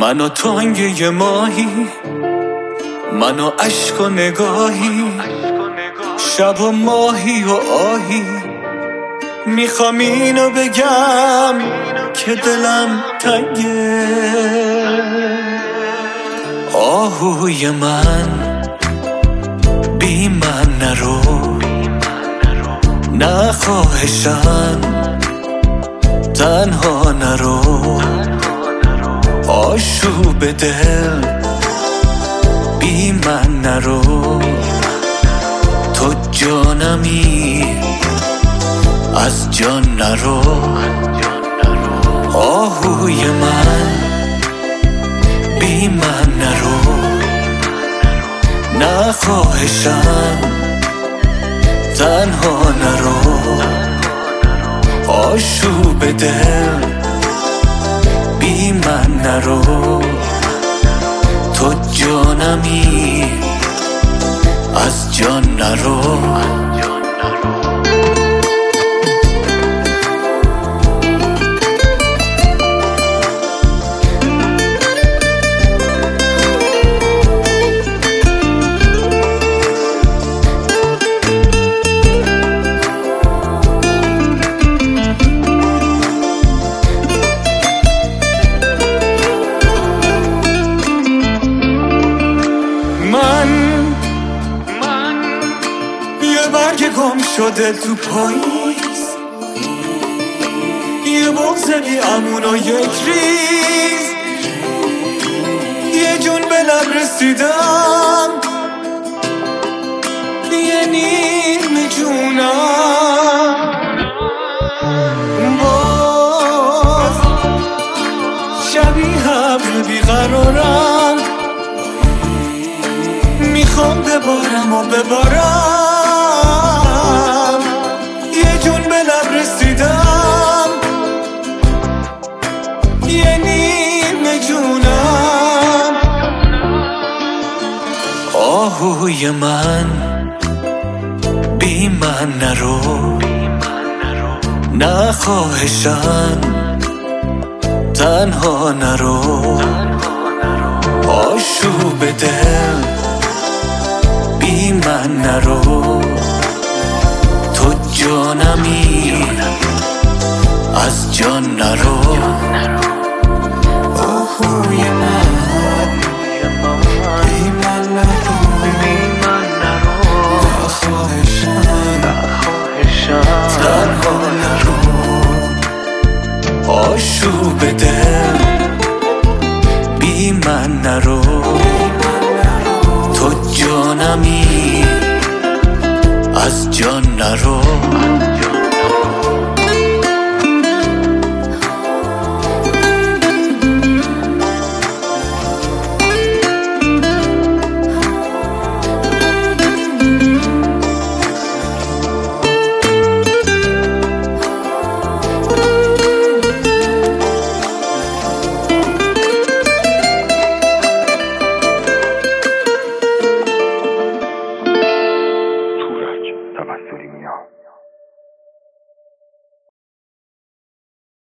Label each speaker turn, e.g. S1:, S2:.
S1: منو تنگه ماهی، منو عشق و نگاهی، شب و ماهی و آهی. میخوام اینو بگم که دلم تنگه. آهوی من بی من نرو، نه خواهشم تنها نرو. آشوب دل بی من نرو، تو جانمی از جان نرو. آهوی من بی من نرو، نه خواهشم تنها نرو. آشوب دل بی من نرو، تو جانمی از جان نرو. یه برگ گم شده تو پاییز، یه بغض بی امون و یک ریز. یه جون به لب رسیدم، یه نیم جونم. باز شبیه ابر بیقرارم، میخوام ببارم و ببارم. یه جون به لب رسیدم، یه نیم جونم. آهوی من بی من نرو، نه خواهشم تنها نرو. آشوب دل بی من نرو، تو جانمی از جان نرو. آهوی من بی من نرو، نه خواهشم تنها نرو. آشوب دل بی من نرو، تو جانمی از جان نرو.